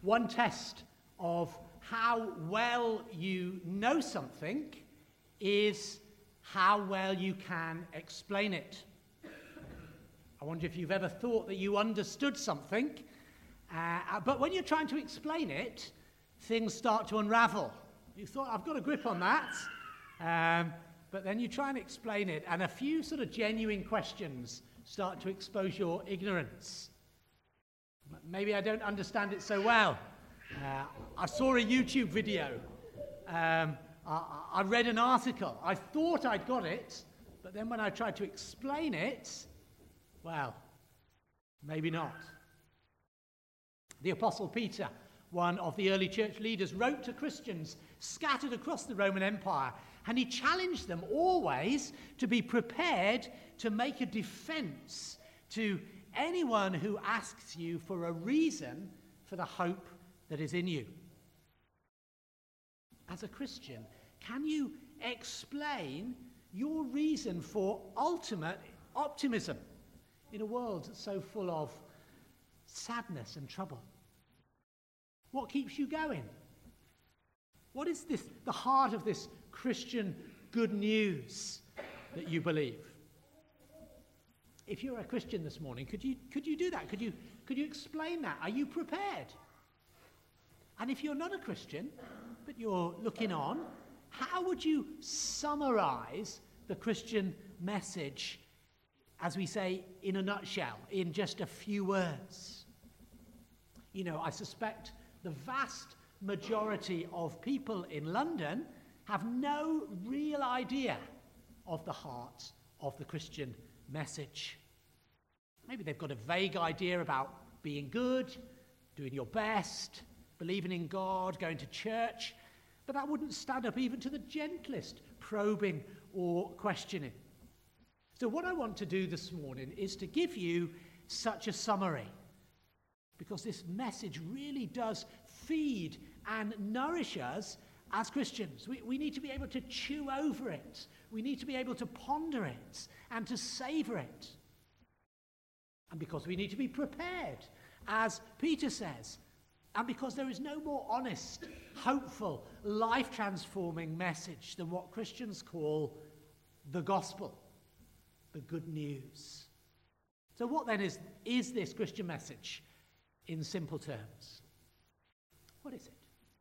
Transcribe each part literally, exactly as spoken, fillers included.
One test of how well you know something is how well you can explain it. I wonder if you've ever thought that you understood something, uh, but when you're trying to explain it, things start to unravel. You thought, I've got a grip on that, um, but then you try and explain it, and a few sort of genuine questions start to expose your ignorance. Maybe I don't understand it so well. Uh, I saw a YouTube video. Um, I, I read an article. I thought I'd got it, but then when I tried to explain it, well, maybe not. The Apostle Peter, one of the early church leaders, wrote to Christians scattered across the Roman Empire, and he challenged them always to be prepared to make a defense to anyone who asks you for a reason for the hope that is in you. As a Christian, can you explain your reason for ultimate optimism in a world so full of sadness and trouble? What keeps you going? What is this, the heart of this Christian good news that you believe? If you're a Christian this morning, could you could you do that? Could you could you explain that? Are you prepared? And if you're not a Christian, but you're looking on, how would you summarize the Christian message, as we say, in a nutshell, in just a few words? You know, I suspect the vast majority of people in London have no real idea of the heart of the Christian message. Maybe they've got a vague idea about being good, doing your best, believing in God, going to church, but that wouldn't stand up even to the gentlest probing or questioning. So what I want to do this morning is to give you such a summary, because this message really does feed and nourish us as Christians. We, we need to be able to chew over it. We need to be able to ponder it and to savor it. And because we need to be prepared, as Peter says, and because there is no more honest, hopeful, life-transforming message than what Christians call the gospel, the good news. So what then is, is this Christian message in simple terms? What is it?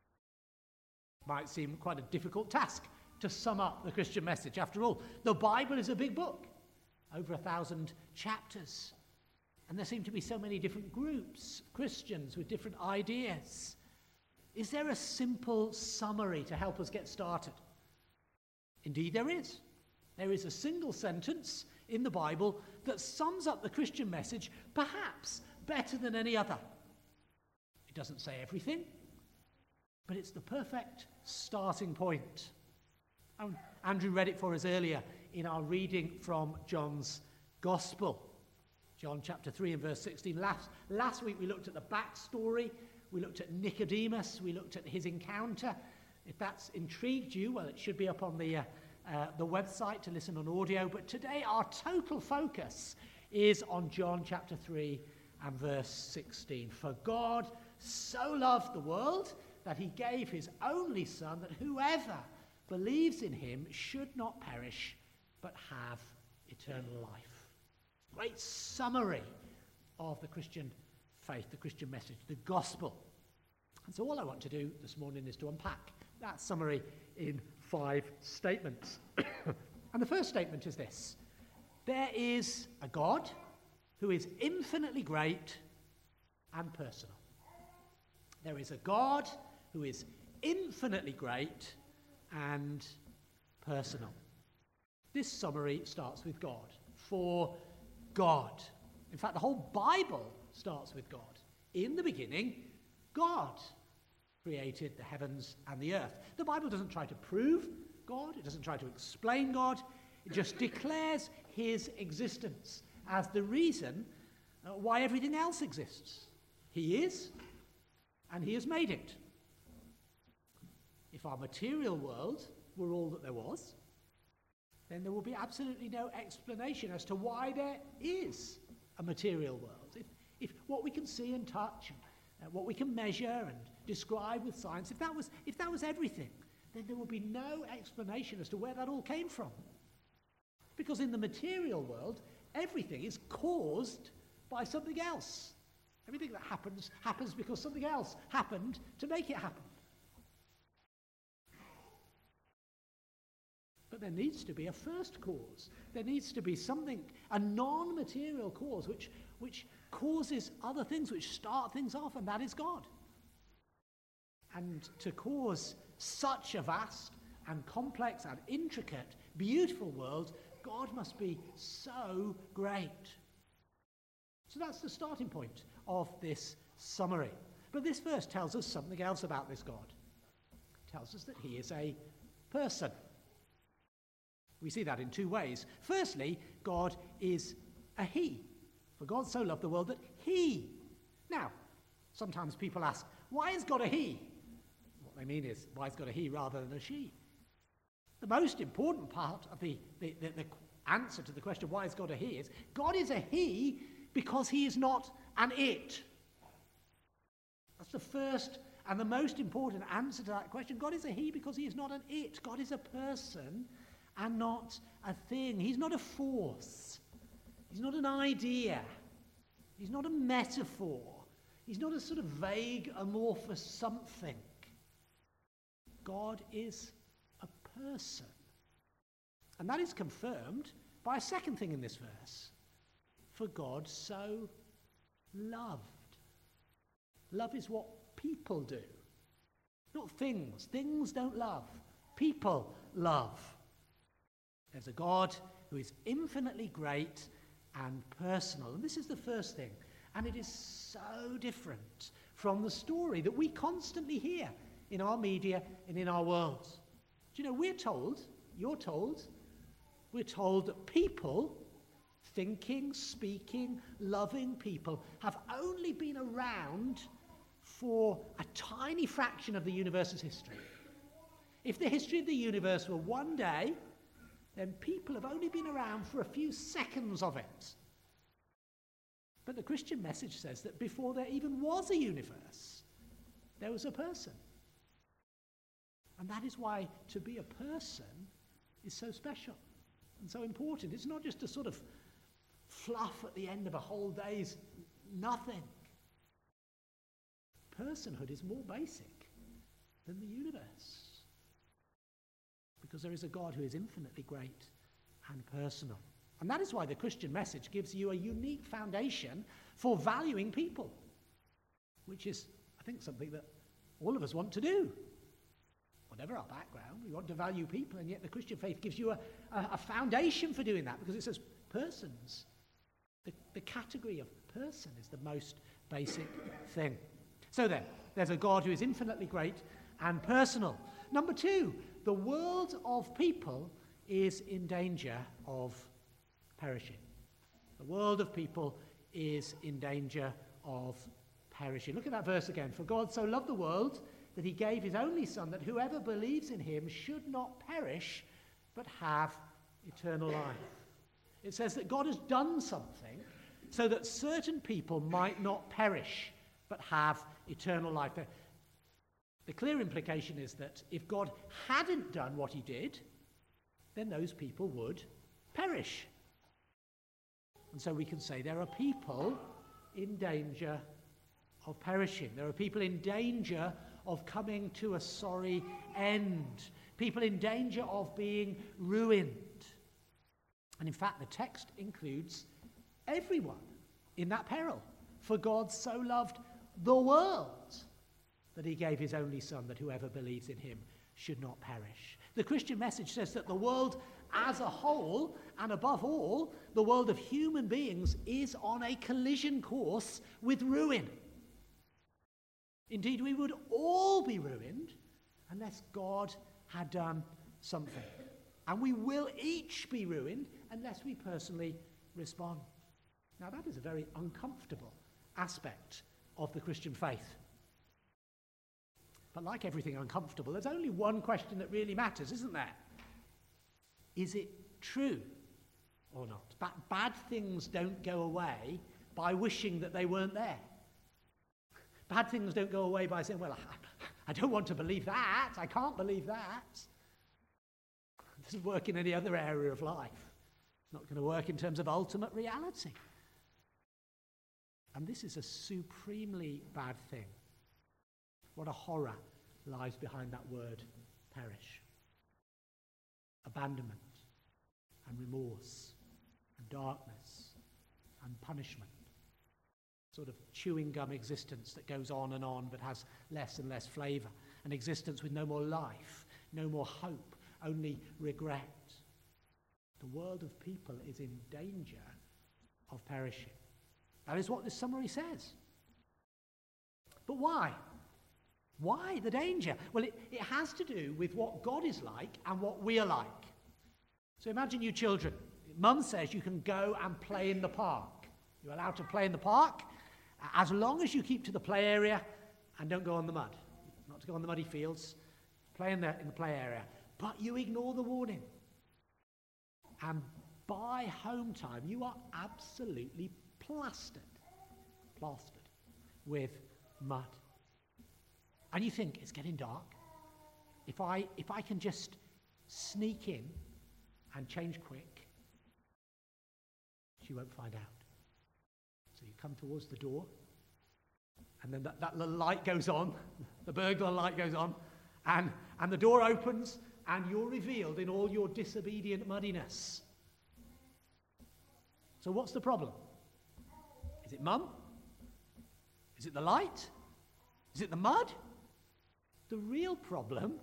Might seem quite a difficult task to sum up the Christian message. After all, the Bible is a big book, over a thousand chapters. And there seem to be so many different groups, Christians with different ideas. Is there a simple summary to help us get started? Indeed, there is. There is a single sentence in the Bible that sums up the Christian message perhaps better than any other. It doesn't say everything, but it's the perfect starting point. Um, Andrew read it for us earlier in our reading from John's Gospel. John chapter three and verse sixteen. Last, last week we looked at the backstory. We looked at Nicodemus. We looked at his encounter. If that's intrigued you, well, it should be up on the, uh, uh, the website to listen on audio. But today our total focus is on John chapter three and verse sixteen. For God so loved the world that he gave his only Son, that whoever believes in him should not perish, but have eternal life. Great summary of the Christian faith, the Christian message, the gospel. And so all I want to do this morning is to unpack that summary in five statements. And the first statement is this: there is a God who is infinitely great and personal. There is a God who is infinitely great and personal. This summary starts with God. For God. In fact, the whole Bible starts with God. In the beginning, God created the heavens and the earth. The Bible doesn't try to prove God. It doesn't try to explain God. It just declares his existence as the reason uh, why everything else exists. He is, and he has made it. If our material world were all that there was, then there will be absolutely no explanation as to why there is a material world. If, if what we can see and touch uh, what we can measure and describe with science, if that was, if that was everything, then there would be no explanation as to where that all came from. Because in the material world, everything is caused by something else. Everything that happens, happens because something else happened to make it happen. But there needs to be a first cause. There needs to be something, a non-material cause, which, which causes other things, which start things off, and that is God. And to cause such a vast and complex and intricate, beautiful world, God must be so great. So that's the starting point of this summary. But this verse tells us something else about this God. It tells us that he is a person. We see that in two ways. Firstly, God is a he. For God so loved the world that he. Now, sometimes people ask, why is God a he? What they mean is, why is God a he rather than a she? The most important part of the, the, the, the answer to the question, why is God a he, is God is a he because he is not an it. That's the first and the most important answer to that question. God is a he because he is not an it. God is a person and not a thing. He's not a force. He's not an idea. He's not a metaphor. He's not a sort of vague, amorphous something. God is a person. And that is confirmed by a second thing in this verse. For God so loved. Love is what people do, not things. Things don't love. People love. There's a God who is infinitely great and personal. And this is the first thing. And it is so different from the story that we constantly hear in our media and in our world. Do you know, we're told, you're told, we're told that people, thinking, speaking, loving people, have only been around for a tiny fraction of the universe's history. If the history of the universe were one day, then people have only been around for a few seconds of it. But the Christian message says that before there even was a universe, there was a person. And that is why to be a person is so special and so important. It's not just a sort of fluff at the end of a whole day's nothing. Personhood is more basic than the universe. Because there is a God who is infinitely great and personal. And that is why the Christian message gives you a unique foundation for valuing people, which is, I think, something that all of us want to do. Whatever our background, we want to value people, and yet the Christian faith gives you a, a, a foundation for doing that, because it says persons. The, the category of person is the most basic thing. So then, there's a God who is infinitely great and personal. Number two, the world of people is in danger of perishing. The world of people is in danger of perishing. Look at that verse again. For God so loved the world that he gave his only Son, that whoever believes in him should not perish, but have eternal life. It says that God has done something so that certain people might not perish, but have eternal life. The, the clear implication is that if God hadn't done what he did, then those people would perish. And so we can say there are people in danger of perishing. There are people in danger of coming to a sorry end. People in danger of being ruined. And in fact, the text includes everyone in that peril. For God so loved the world that he gave his only Son, that whoever believes in him should not perish. The Christian message says that the world as a whole, and above all, the world of human beings, is on a collision course with ruin. Indeed, we would all be ruined unless God had done something. And we will each be ruined unless we personally respond. Now, that is a very uncomfortable aspect of the Christian faith. But like everything uncomfortable, there's only one question that really matters, isn't there? Is it true or not? Ba- bad things don't go away by wishing that they weren't there. Bad things don't go away by saying, well, I, I don't want to believe that. I can't believe that. It doesn't work in any other area of life. It's not going to work in terms of ultimate reality. And this is a supremely bad thing. What a horror lies behind that word, perish. Abandonment and remorse and darkness and punishment. Sort of chewing gum existence that goes on and on but has less and less flavour. An existence with no more life, no more hope, only regret. The world of people is in danger of perishing. That is what this summary says. But why? Why the danger? Well, it, it has to do with what God is like and what we are like. So imagine you children. Mum says you can go and play in the park. You're allowed to play in the park as long as you keep to the play area and don't go on the mud. Not to go on the muddy fields. Play in the, in the play area. But you ignore the warning. And by home time, you are absolutely plastered, plastered with mud. And you think, it's getting dark. If I, if I can just sneak in and change quick, she won't find out. So you come towards the door, and then that, that little light goes on, the burglar light goes on, and, and the door opens, and you're revealed in all your disobedient muddiness. So what's the problem? Is it mum? Is it the light? Is it the mud? The real problem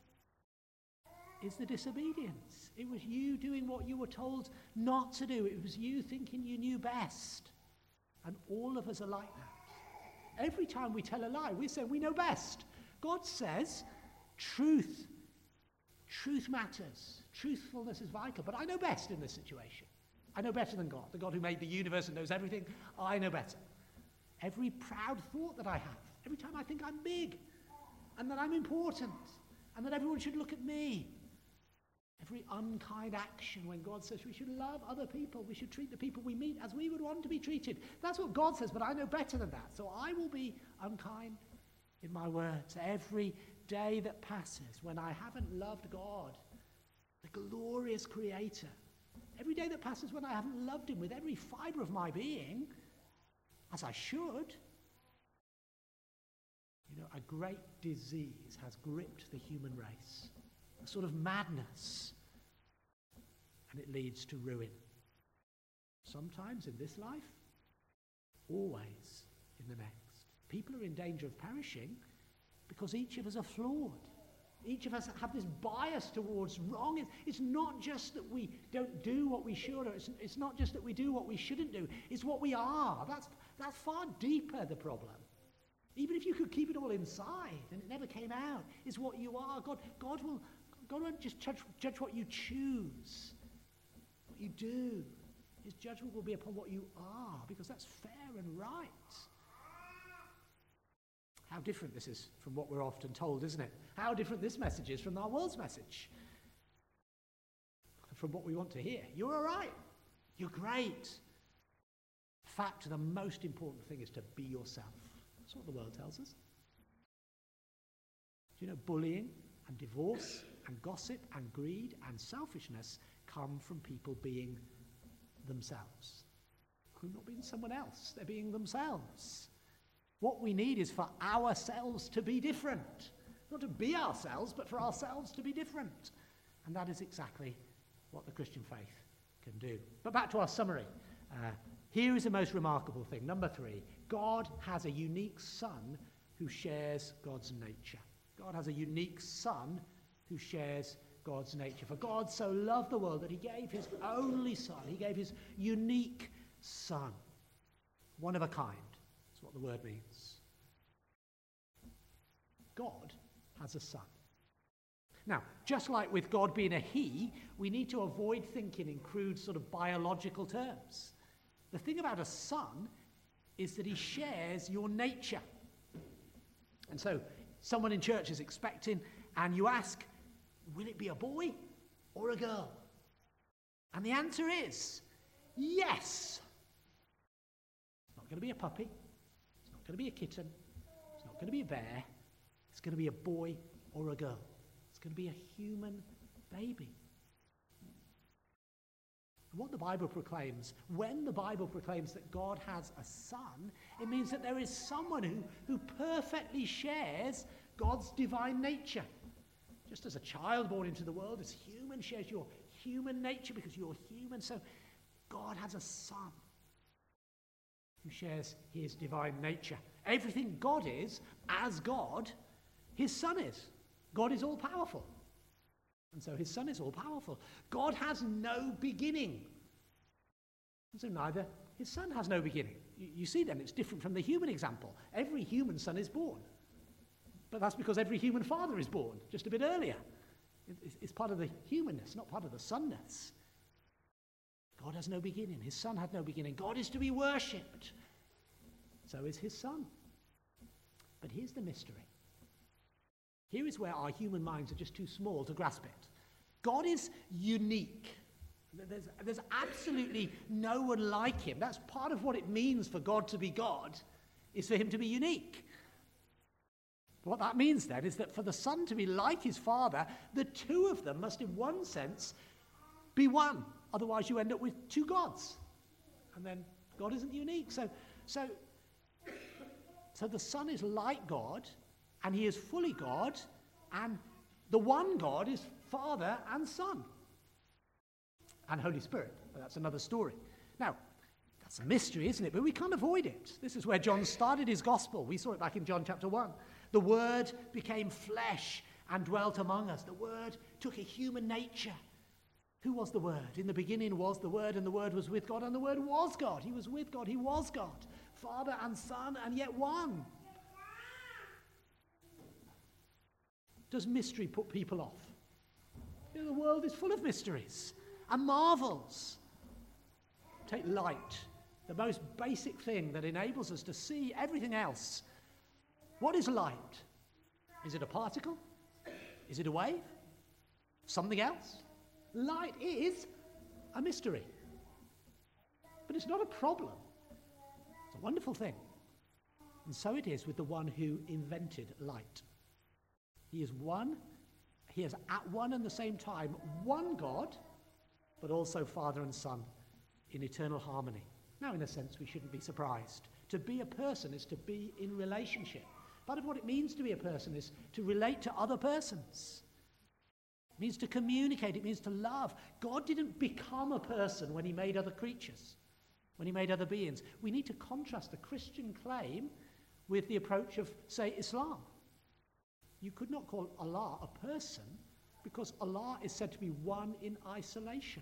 is the disobedience. It was you doing what you were told not to do. It was you thinking you knew best. And all of us are like that. Every time we tell a lie, we say we know best. God says truth. Truth matters. Truthfulness is vital. But I know best in this situation. I know better than God. The God who made the universe and knows everything, I know better. Every proud thought that I have, every time I think I'm big and that I'm important and that everyone should look at me, every unkind action when God says we should love other people, we should treat the people we meet as we would want to be treated. That's what God says, but I know better than that. So I will be unkind in my words. Every day that passes when I haven't loved God, the glorious Creator, every day that passes when I haven't loved him with every fibre of my being, as I should, you know, a great disease has gripped the human race. A sort of madness. And it leads to ruin. Sometimes in this life, always in the next. People are in danger of perishing because each of us are flawed. Each of us have this bias towards wrong. It's, it's not just that we don't do what we should, or it's, it's not just that we do what we shouldn't do. It's what we are. That's, that's far deeper, the problem. Even if you could keep it all inside and it never came out, it's what you are. God, God, will, God won't just judge, judge what you choose, what you do. His judgment will be upon what you are, because that's fair and right. How different this is from what we're often told, isn't it? How different this message is from our world's message. From what we want to hear. You're all right. You're great. In fact, the most important thing is to be yourself. That's what the world tells us. Do you know, bullying and divorce and gossip and greed and selfishness come from people being themselves. They're not being someone else. They're being themselves. What we need is for ourselves to be different. Not to be ourselves, but for ourselves to be different. And that is exactly what the Christian faith can do. But back to our summary. Uh, here is the most remarkable thing. Number three, God has a unique Son who shares God's nature. God has a unique Son who shares God's nature. For God so loved the world that he gave his only Son. He gave his unique Son. One of a kind. That's what the word means. God has a son. Now, just like with God being a he, we need to avoid thinking in crude sort of biological terms. The thing about a son is that he shares your nature. And so, someone in church is expecting, and you ask, will it be a boy or a girl? And the answer is, yes. It's not going to be a puppy. It's not going to be a kitten. not going to be a bear. It's going to be a boy or a girl. It's going to be a human baby. And what the Bible proclaims, when the Bible proclaims that God has a son, it means that there is someone who, who perfectly shares God's divine nature. Just as a child born into the world is human, shares your human nature because you're human, so God has a son who shares his divine nature. Everything God is, as God, his son is. God is all-powerful. And so his son is all-powerful. God has no beginning. And so neither his son has no beginning. You, you see then, it's different from the human example. Every human son is born. But that's because every human father is born just a bit earlier. It, it's, it's part of the humanness, not part of the sonness. God has no beginning. His son had no beginning. God is to be worshipped. So is his son. But here's the mystery. Here is where our human minds are just too small to grasp it. God is unique. There's, there's absolutely no one like him. That's part of what it means for God to be God, is for him to be unique. What that means then is that for the Son to be like his Father, the two of them must in one sense be one. Otherwise you end up with two gods. And then God isn't unique. So, so, so the Son is like God, and he is fully God, and the one God is Father and Son. And Holy Spirit. But that's another story. Now, that's a mystery, isn't it? But we can't avoid it. This is where John started his gospel. We saw it back in John chapter one. The Word became flesh and dwelt among us. The Word took a human nature. Who was the Word? In the beginning was the Word, and the Word was with God, and the Word was God. He was with God. He was God. Father and Son, and yet one. Does mystery put people off? You know, the world is full of mysteries and marvels. Take light, the most basic thing that enables us to see everything else. What is light? Is it a particle? Is it a wave? Something else? Light is a mystery. But it's not a problem. It's a wonderful thing. And so it is with the one who invented light. He is one, he is at one and the same time one God, but also Father and Son in eternal harmony. Now, in a sense, we shouldn't be surprised. To be a person is to be in relationship. Part of what it means to be a person is to relate to other persons. It means to communicate. It means to love. God didn't become a person when he made other creatures, when he made other beings. We need to contrast the Christian claim with the approach of, say, Islam. You could not call Allah a person because Allah is said to be one in isolation.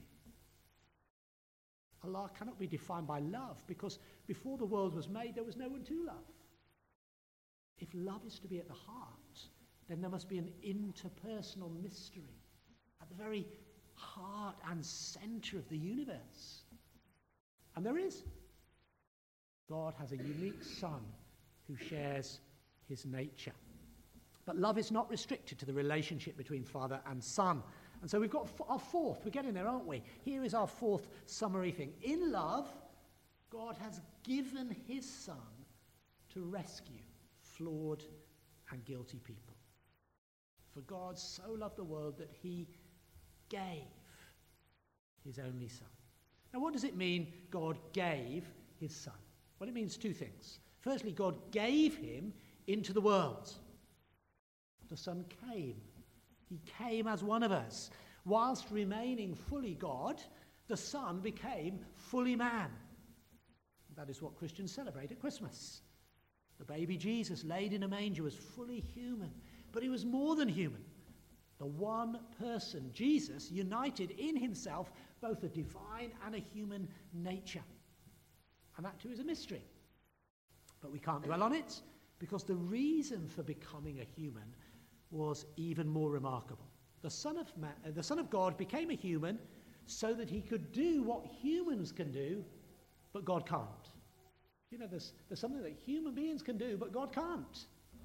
Allah cannot be defined by love because before the world was made, there was no one to love. If love is to be at the heart, then there must be an interpersonal mystery at the very heart and center of the universe. And there is. God has a unique Son who shares his nature. But love is not restricted to the relationship between Father and Son. And so we've got our fourth. We're getting there, aren't we? Here is our fourth summary thing. In love, God has given his Son to rescue flawed and guilty people. For God so loved the world that he gave his only Son. Now, what does it mean God gave his Son? Well, it means two things. Firstly, God gave him into the world. The Son came. He came as one of us. Whilst remaining fully God, the Son became fully man. That is what Christians celebrate at Christmas. The baby Jesus laid in a manger was fully human, but he was more than human. The one person, Jesus, united in himself both a divine and a human nature. And that too is a mystery. But we can't dwell on it because the reason for becoming a human was even more remarkable. The Son of Man, uh, the Son of God became a human so that he could do what humans can do, but God can't. You know, there's, there's something that human beings can do, but God can't.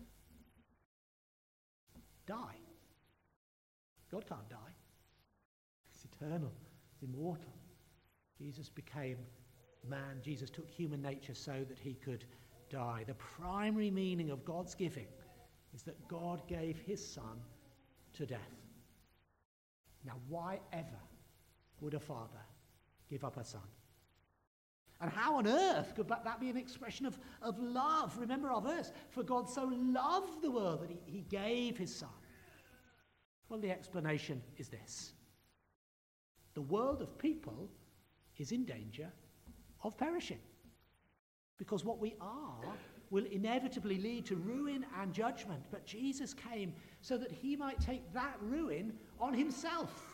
Die. God can't die. It's eternal. It's immortal. Jesus became man. Jesus took human nature so that he could die. The primary meaning of God's giving is that God gave his son to death. Now, why ever would a father give up a son? And how on earth could that be an expression of, of love? Remember our verse, for God so loved the world that he, he gave his son. Well, the explanation is this. The world of people is in danger of perishing. Because what we are will inevitably lead to ruin and judgment. But Jesus came so that he might take that ruin on himself.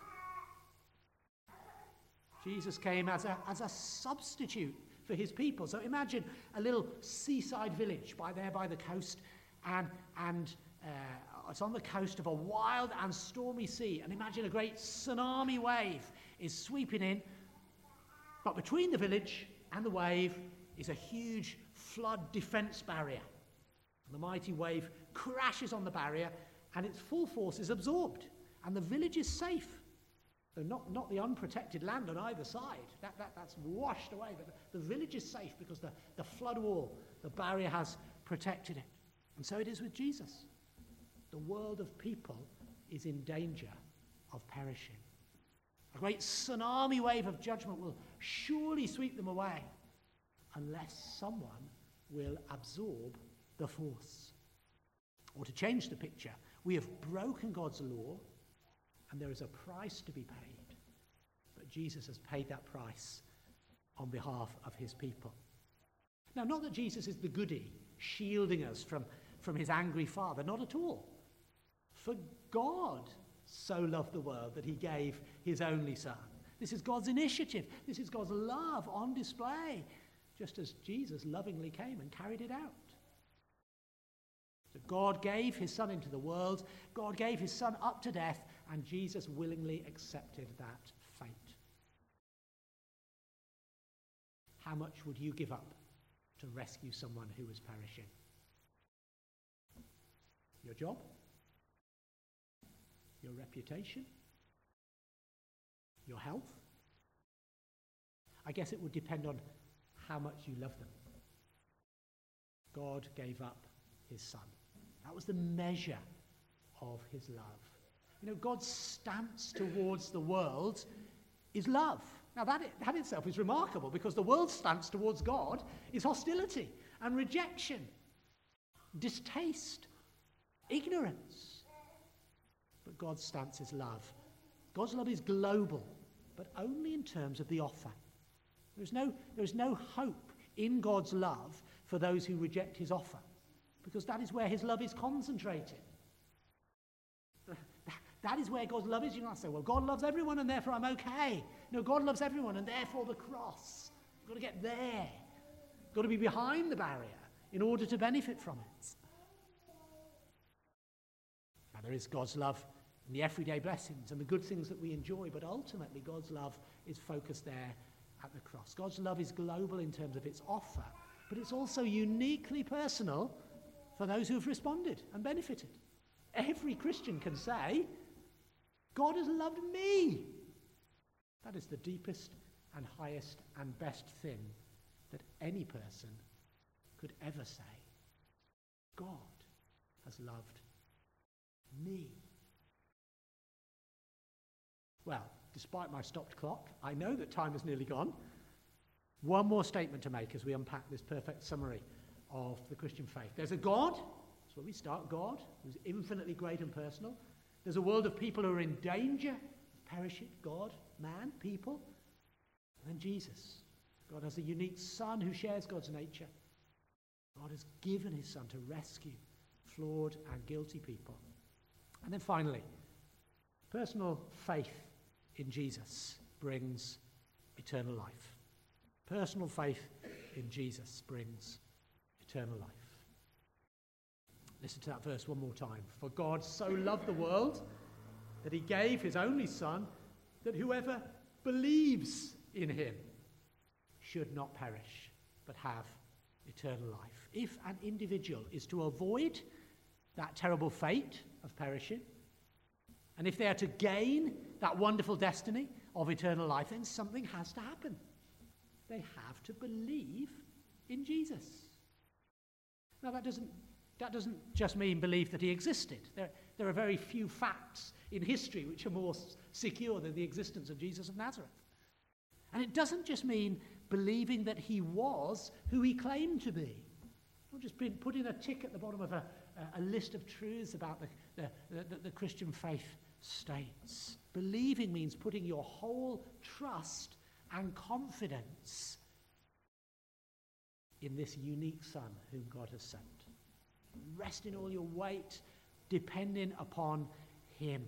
Jesus came as a, as a substitute for his people. So imagine a little seaside village by there by the coast, and, and uh, it's on the coast of a wild and stormy sea. And imagine a great tsunami wave is sweeping in, but between the village and the wave is a huge flood defense barrier. And the mighty wave crashes on the barrier, and its full force is absorbed, and the village is safe. Though not, not the unprotected land on either side. That, that, that's washed away. But the, the village is safe because the, the flood wall, the barrier has protected it. And so it is with Jesus. The world of people is in danger of perishing. A great tsunami wave of judgment will surely sweep them away unless someone will absorb the force. Or to change the picture, we have broken God's law, and there is a price to be paid. But Jesus has paid that price on behalf of his people. Now, not that Jesus is the goody, shielding us from, from his angry father. Not at all. For God so loved the world that he gave his only son. This is God's initiative. This is God's love on display, just as Jesus lovingly came and carried it out. So God gave his son into the world. God gave his son up to death, and Jesus willingly accepted that fate. How much would you give up to rescue someone who was perishing? Your job? Your reputation? Your health? I guess it would depend on how much you love them. God gave up his son. That was the measure of his love. You know, God's stance towards the world is love. Now, that, that itself is remarkable, because the world's stance towards God is hostility and rejection, distaste, ignorance. But God's stance is love. God's love is global, but only in terms of the offer. There's no, there's no hope in God's love for those who reject his offer, because that is where his love is concentrated. That is where God's love is. You can't say, well, God loves everyone and therefore I'm okay. No, God loves everyone and therefore the cross. You've got to get there. You've got to be behind the barrier in order to benefit from it. Now, there is God's love in the everyday blessings and the good things that we enjoy, but ultimately God's love is focused there at the cross. God's love is global in terms of its offer, but it's also uniquely personal for those who have responded and benefited. Every Christian can say, God has loved me. That is the deepest and highest and best thing that any person could ever say. God has loved me. Well, despite my stopped clock, I know that time has nearly gone. One more statement to make as we unpack this perfect summary of the Christian faith. There's a God, that's where we start, God, who's infinitely great and personal. There's a world of people who are in danger of perishing, God, man, people. And then Jesus. God has a unique son who shares God's nature. God has given his son to rescue flawed and guilty people. And then finally, personal faith in Jesus brings eternal life. Personal faith in Jesus brings eternal life. Listen to that verse one more time. For God so loved the world that he gave his only son, that whoever believes in him should not perish, but have eternal life. If an individual is to avoid that terrible fate of perishing, and if they are to gain that wonderful destiny of eternal life, then something has to happen. They have to believe in Jesus. Now, that doesn't, that doesn't just mean believe that he existed. There, there are very few facts in history which are more s- secure than the existence of Jesus of Nazareth. And it doesn't just mean believing that he was who he claimed to be. Not just put- putting a tick at the bottom of a, a, a list of truths about the, the, the, the Christian faith states. Believing means putting your whole trust and confidence in this unique Son whom God has sent. Resting all your weight, depending upon him.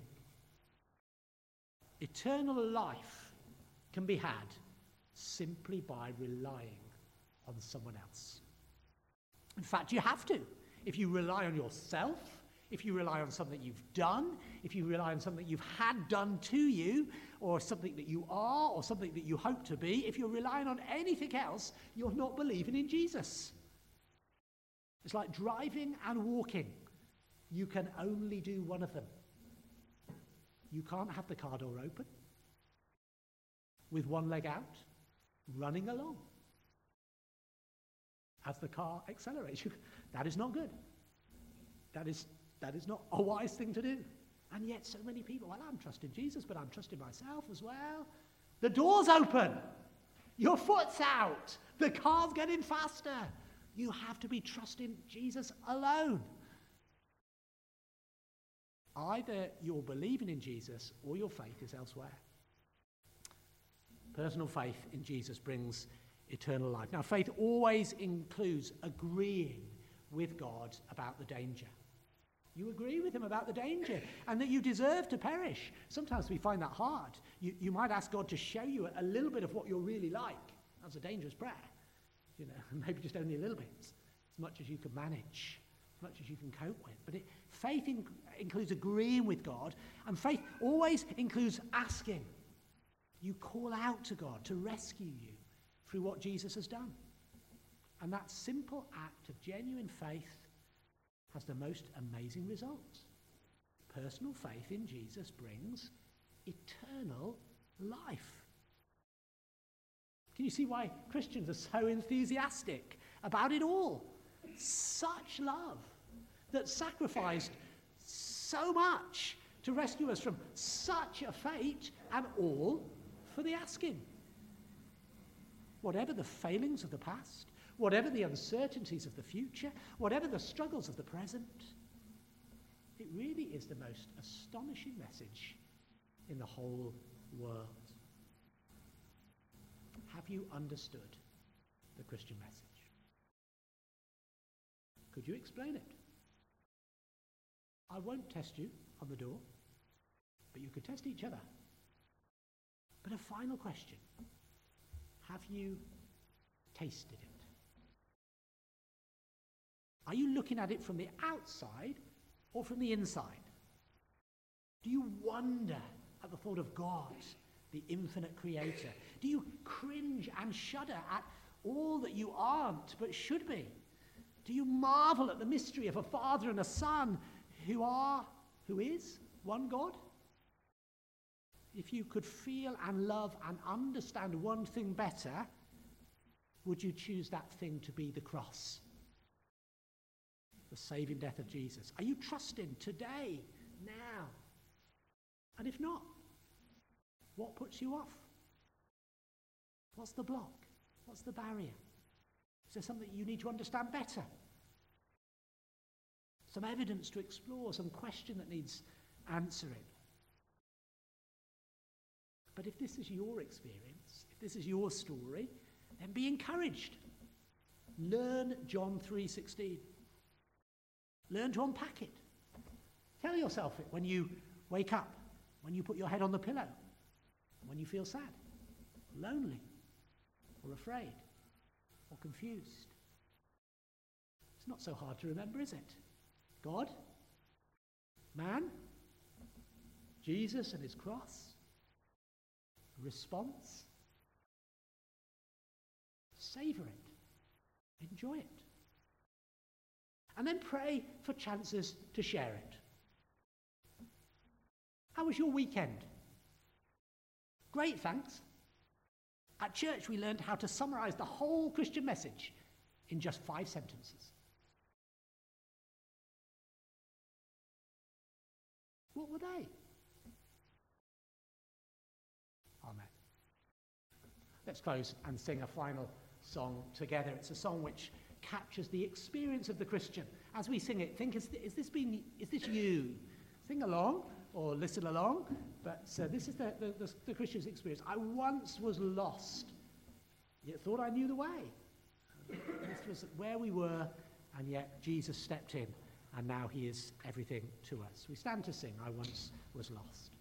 Eternal life can be had simply by relying on someone else. In fact, you have to. If you rely on yourself, if you rely on something you've done, if you rely on something you've had done to you, or something that you are, or something that you hope to be, if you're relying on anything else, you're not believing in Jesus. It's like driving and walking. You can only do one of them. You can't have the car door open with one leg out, running along as the car accelerates. That is not good. That is, that is not a wise thing to do. And yet so many people, well, I'm trusting Jesus, but I'm trusting myself as well. The door's open. Your foot's out. The car's getting faster. You have to be trusting Jesus alone. Either you're believing in Jesus or your faith is elsewhere. Personal faith in Jesus brings eternal life. Now, faith always includes agreeing with God about the danger. You agree with him about the danger and that you deserve to perish. Sometimes we find that hard. You, you might ask God to show you a little bit of what you're really like. That's a dangerous prayer. You know, maybe just only a little bit, as much as you can manage, as much as you can cope with. But it, faith in, includes agreeing with God, and faith always includes asking. You call out to God to rescue you through what Jesus has done. And that simple act of genuine faith has the most amazing results. Personal faith in Jesus brings eternal life. Can you see why Christians are so enthusiastic about it all? Such love that sacrificed so much to rescue us from such a fate, and all for the asking. Whatever the failings of the past, whatever the uncertainties of the future, whatever the struggles of the present, it really is the most astonishing message in the whole world. Have you understood the Christian message? Could you explain it? I won't test you on the door, but you could test each other. But a final question. Have you tasted it? Are you looking at it from the outside or from the inside? Do you wonder at the thought of God, the infinite creator? Do you cringe and shudder at all that you aren't but should be? Do you marvel at the mystery of a Father and a Son who are, who is, one God? If you could feel and love and understand one thing better, would you choose that thing to be the cross? The saving death of Jesus. Are you trusting today, now? And if not, what puts you off? What's the block? What's the barrier? Is there something you need to understand better? Some evidence to explore, some question that needs answering. But if this is your experience, if this is your story, then be encouraged. Learn John three sixteen. Learn to unpack it. Tell yourself it when you wake up, when you put your head on the pillow, when you feel sad, lonely, or afraid, or confused. It's not so hard to remember, is it? God, man, Jesus and his cross, response. Savor it. Enjoy it. And then pray for chances to share it. How was your weekend? Great, thanks. At church we learned how to summarize the whole Christian message in just five sentences. What were they? Amen. Let's close and sing a final song together. It's a song which captures the experience of the Christian. As we sing it, think, is, th- is this been, is this you? Sing along or listen along, but uh, this is the, the, the, the Christian's experience. I once was lost, yet thought I knew the way. This was where we were, and yet Jesus stepped in, and now he is everything to us. We stand to sing, I once was lost.